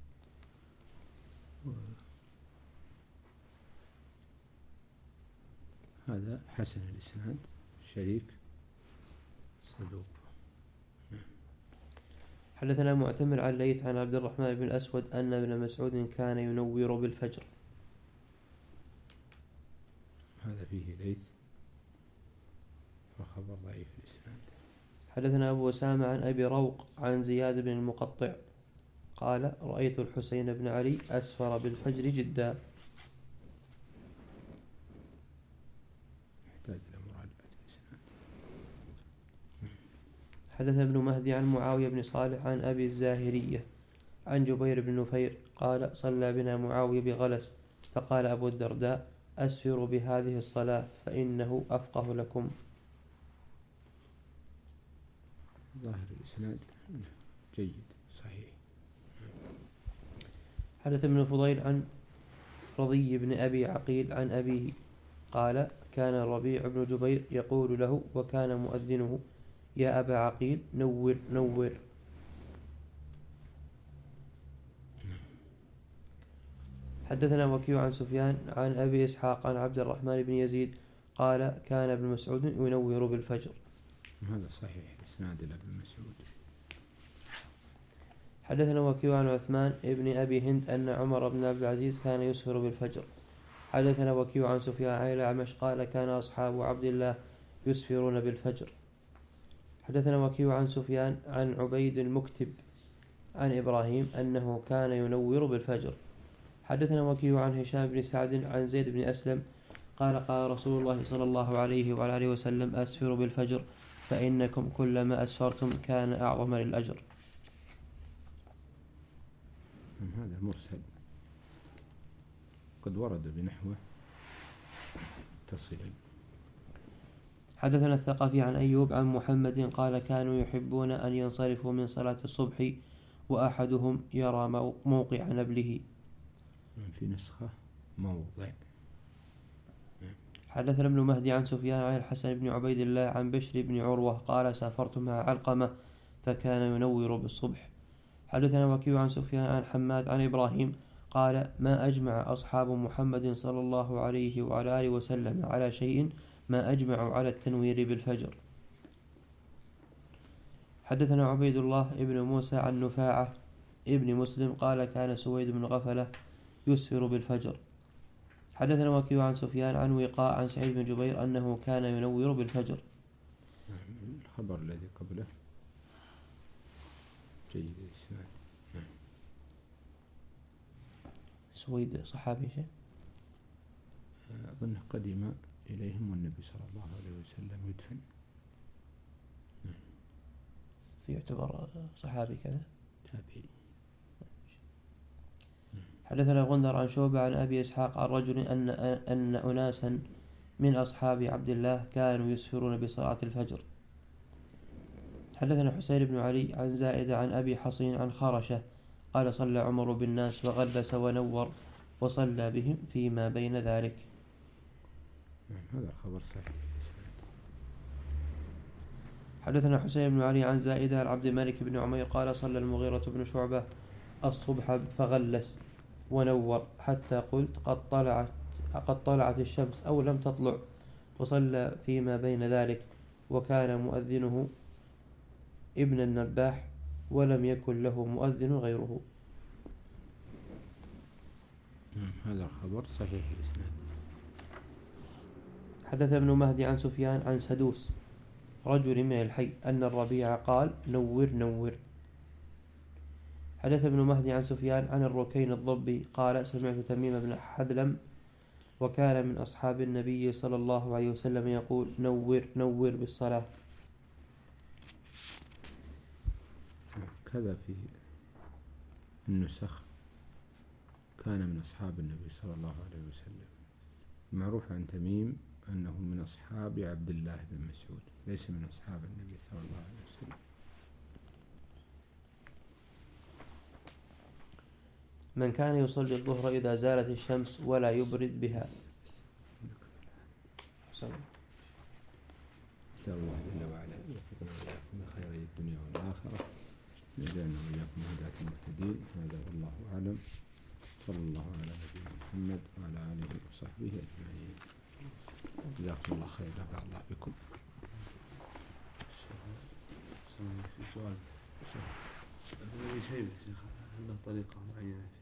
هذا حسن الإسناد شريك صدوق. حدثنا معتمر عن ليث عن عبد الرحمن بن الأسود أن ابن مسعود كان ينور بالفجر. هذا فيه ليث وخبر ضعيف الإسناد. حدثنا أبو أسامة عن أبي روق عن زياد بن المقطع قال رأيت الحسين بن علي أسفر بالفجر جدا. يحتاج إلى مراجعة الإسناد. حدثنا ابن مهدي عن معاوية بن صالح عن أبي الزاهرية عن جبير بن نفير قال صلى بنا معاوية بغلس فقال أبو الدرداء أسفروا بهذه الصلاة فإنه أفقه لكم. ظاهر الإسناد جيد صحيح. حدث ابن فضيل عن رضي بن أبي عقيل عن أبيه قال كان الربيع بن جبير يقول له وكان مؤذنه يا أبا عقيل نور نور. حدثنا وكيع عن سفيان عن أبي إسحاق عن عبد الرحمن بن يزيد قال كان ابن مسعود ينور بالفجر. هذا صحيح إسناد إلى ابن مسعود. حدثنا وكيع عن عثمان ابن أبي هند أن عمر بن عبد العزيز كان يسفر بالفجر. حدثنا وكيع عن سفيان عن الأعمش قال كان أصحاب عبد الله يسفرون بالفجر. حدثنا وكيع عن سفيان عن عبيد المكتب عن إبراهيم أنه كان ينور بالفجر. حدثنا وكيع عن هشام بن سعد عن زيد بن أسلم قال قال رسول الله صلى الله عليه وعلى آله وسلم أسفروا بالفجر فإنكم كلما أسفرتم كان أعظم للأجر. هذا مرسل قد ورد بنحوه تصلا. حدثنا الثقفي عن أيوب عن محمد قال كانوا يحبون أن ينصرفوا من صلاة الصبح وأحدهم يرى موقع نبله. في نسخة موضع. حدثنا ابن مهدي عن سفيان عن الحسن بن عبيد الله عن بشر بن عروة قال سافرت مع علقمة فكان ينور بالصبح. حدثنا وكيع عن سفيان عن حماد عن إبراهيم قال ما أجمع أصحاب محمد صلى الله عليه وعلى آله وسلم على شيء ما أجمعوا على التنوير بالفجر. حدثنا عبيد الله ابن موسى عن نفاعة ابن مسلم قال كان سويد بن غفلة يسفر بالفجر. حدثنا وكيع عن سفيان عن وقاء عن سعيد بن جبير أنه كان ينور بالفجر. الخبر الذي قبله جيد الإسناد. سويد صحابي شيء؟ أظنه قدم إليهم والنبي صلى الله عليه وسلم يدفن. يعتبر صحابي كذا؟ تابعي. حدثنا غندر عن شعبة عن أبي إسحاق عن رجل أن أن أناسا من أصحاب عبد الله كانوا يسفرون بصلاة الفجر. حدثنا حسين بن علي عن زائدة عن أبي حصين عن خرشة قال صلى عمر بالناس وغلس ونور وصلى بهم فيما بين ذلك. هذا خبر صحيح. حدثنا حسين بن علي عن زائدة عن عبد الملك بن عمير قال صلى المغيرة بن شعبة الصبح فغلس ونور حتى قلت قد طلعت قد طلعت الشمس أو لم تطلع، وصلى فيما بين ذلك، وكان مؤذنه ابن النباح ولم يكن له مؤذن غيره. هذا الخبر صحيح الإسناد. حدث ابن مهدي عن سفيان عن سدوس رجل من الحي أن الربيع قال نور نور. حدث ابن مهدي عن سفيان عن الركين الضبي قال سمعت تميم بن حذلم وكان من أصحاب النبي صلى الله عليه وسلم يقول نور نور بالصلاة. كذا في النسخ كان من أصحاب النبي صلى الله عليه وسلم. معروف عن تميم أنه من أصحاب عبد الله بن مسعود ليس من أصحاب النبي صلى الله عليه وسلم. من كان يصلي الظهر إذا زالت الشمس ولا يبرد بها. أسأل الله جل وعلا أن يوفقنا وإياكم من خير الدنيا والآخرة، ويجعلنا وإياكم هداة المهتدين. هذا والله أعلم. صلى الله على نبينا محمد وعلى آله وصحبه أجمعين. جزاكم الله خير. نفع الله بكم. سؤال. هذا شيء عنده طريقة معينة